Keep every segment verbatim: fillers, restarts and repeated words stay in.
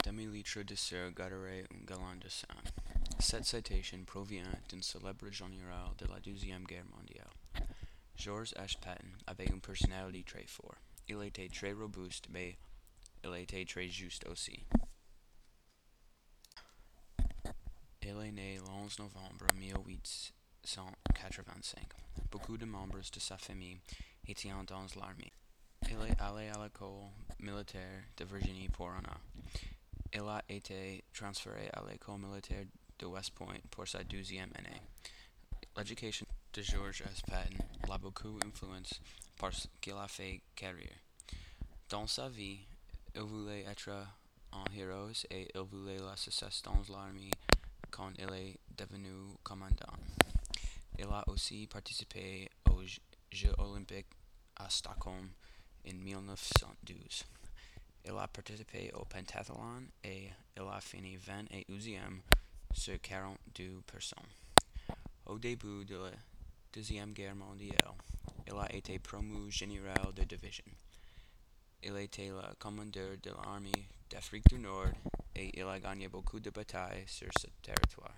demi-litre de Sir Gadaret un galant de sang. Cette citation provient d'un célèbre général de la Deuxième Guerre mondiale. George H. Patton avait une personnalité très forte. Il était très robuste, mais il était très juste aussi. Il est né le onze novembre mille huit cent quatre-vingt-cinq. Beaucoup de membres de sa famille étaient dans l'armée. Il est allé à l'école militaire de Virginie pour un an. Il a été transféré à l'école militaire de West Point pour sa deuxième année. L'éducation de George S. Patton l'a beaucoup influencé parce qu'il a fait carrière. Dans sa vie, il voulait être un héros et il voulait la succès dans l'armée quand il est devenu commandant. Il a aussi participé aux Jeux olympiques à Stockholm en mille neuf cent douze. Il a participé au pentathlon et il a fini vingt et onzième sur quarante-deux personnes. Au début de la Deuxième Guerre mondiale, il a été promu général de division. Il était le commandeur de l'armée d'Afrique du Nord et il a gagné beaucoup de batailles sur ce territoire.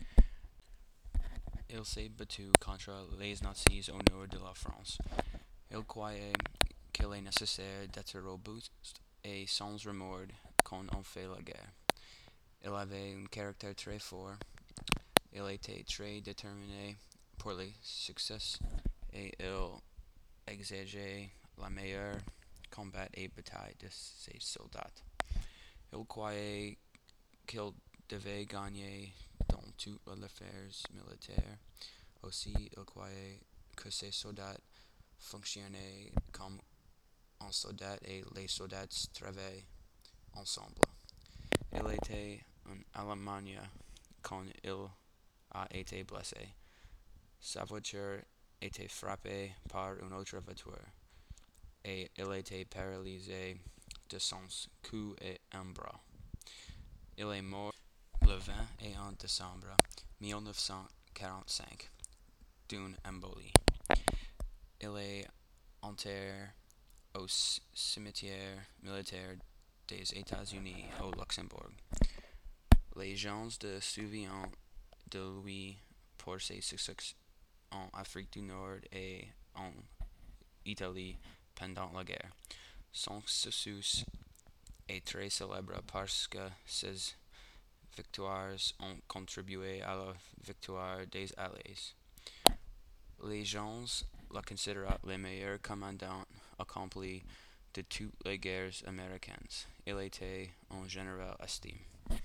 Il s'est battu contre les nazis au nord de la France. Il croyait qu'il est nécessaire d'être robuste et sans remords quand on fait la guerre. Il avait un caractère très fort. Il était très déterminé pour le succès et il exigeait la meilleure combat et bataille de ses soldats. Il croyait qu'il devait gagner dans toutes les affaires militaires. Aussi, il croyait que ses soldats fonctionnaient comme un soldat et les soldats travaillaient ensemble. Il était en Allemagne quand il a été blessé. Sa voiture était frappée par une autre voiture et il était paralysé de son cou et un bras. Il est mort le vingt et un décembre mille neuf cent quarante-cinq d'une embolie. Il est enterré au cimetière militaire des États-Unis au Luxembourg. Les gens se souviennent de lui pour ses succès en Afrique du Nord et en Italie pendant la guerre. Son succès est très célèbre parce que ses victoires ont contribué à la victoire des Alliés. Les gens le considèrent le meilleur commandant accompli de toutes les guerres américaines. Il était un général estimé.